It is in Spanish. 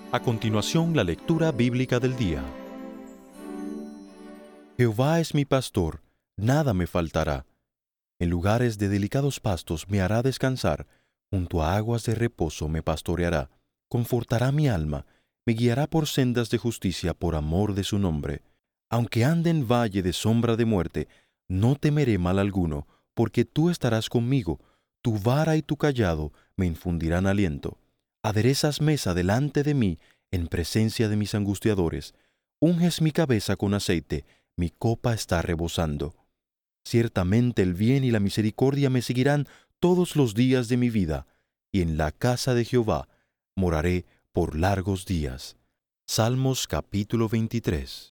A continuación, la lectura bíblica del día. Jehová es mi pastor, nada me faltará. En lugares de delicados pastos me hará descansar, junto a aguas de reposo me pastoreará. Confortará mi alma, me guiará por sendas de justicia por amor de su nombre. Aunque ande en valle de sombra de muerte, no temeré mal alguno, porque tú estarás conmigo, tu vara y tu cayado me infundirán aliento. Aderezas mesa delante de mí en presencia de mis angustiadores. Unges mi cabeza con aceite, mi copa está rebosando. Ciertamente el bien y la misericordia me seguirán todos los días de mi vida, y en la casa de Jehová moraré por largos días. Salmos capítulo 23.